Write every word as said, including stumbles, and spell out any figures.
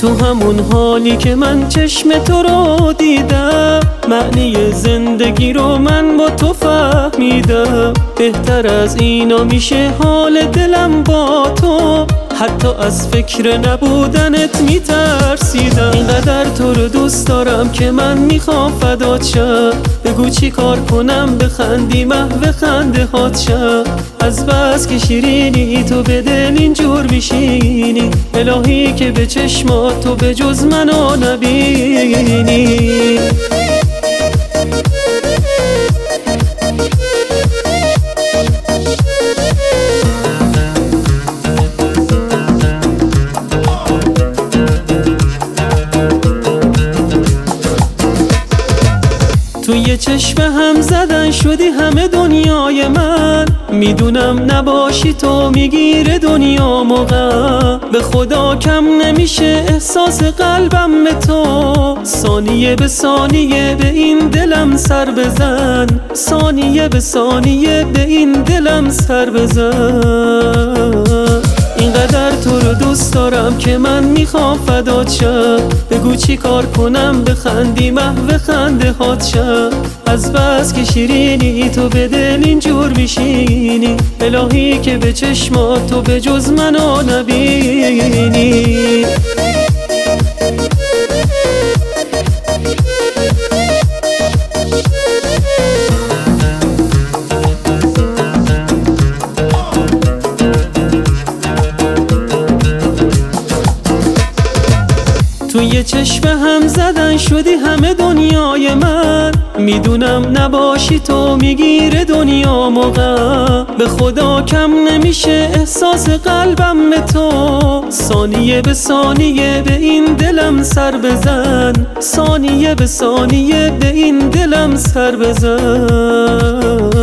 تو همون حالی که من چشم تو رو دیدم، معنی زندگی رو من با تو فهمیدم. بهتر از اینا میشه حال دلم با تو، حتی از فکر نبودنت میترسیدم. اینقدر تو رو دوست دارم که من میخوام فدات شم. بگو چی کار کنم بخندی محو خنده هات شم. از بس که شیرینی تو به دل اینجور میشینی، الهی که به چشمات تو به جز منو نبینی. تو یه چشم هم زدن شدی همه دنیای من. میدونم نباشی تو میگیره دنیا موقع. به خدا کم نمیشه احساس قلبم به تو. ثانیه به ثانیه به این دلم سر بزن، ثانیه به ثانیه به این دلم سر بزن. اینقدر تو رو دوست دارم که من میخوام فدات شم. بگو چی کار کنم بخندی محو خنده هات شم. از بس که شیرینی تو به دل اینجور میشینی، الهی که به چشمات تو به جز منو نبینی. تو یه چشم هم زدن شدی همه دنیای من. میدونم نباشی تو میگیره دنیا موقع. به خدا کم نمیشه احساس قلبم به تو. ثانیه به ثانیه به این دلم سر بزن، ثانیه به ثانیه به این دلم سر بزن.